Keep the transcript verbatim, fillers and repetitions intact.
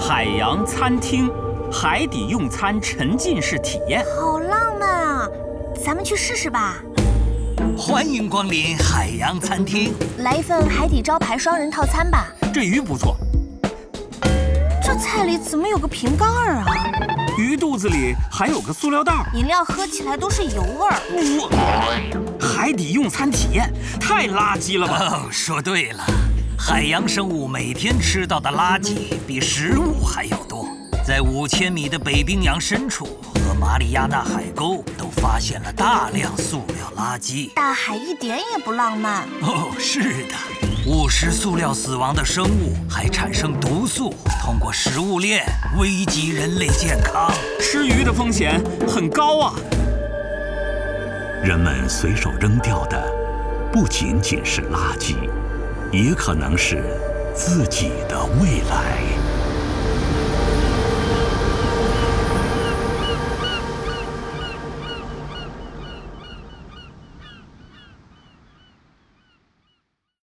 海洋餐厅，海底用餐沉浸式体验。 好浪漫啊！咱们去试试吧。 欢迎光临海洋餐厅， 来一份海底招牌双人套餐吧。 这鱼不错。 这菜里怎么有个瓶盖啊？ 鱼肚子里还有个塑料袋， 饮料喝起来都是油味儿。海底用餐体验太垃圾了吧？ 哦，说对了，海洋生物每天吃到的垃圾比食物还要多。在五千米的北冰洋深处和马里亚纳海沟都发现了大量塑料垃圾。 大海一点也不浪漫。 哦，是的。误食塑料死亡的生物还产生毒素，通过食物链危及人类健康。 吃鱼的风险很高啊！ 人们随手扔掉的不仅仅是垃圾，也可能是自己的未来。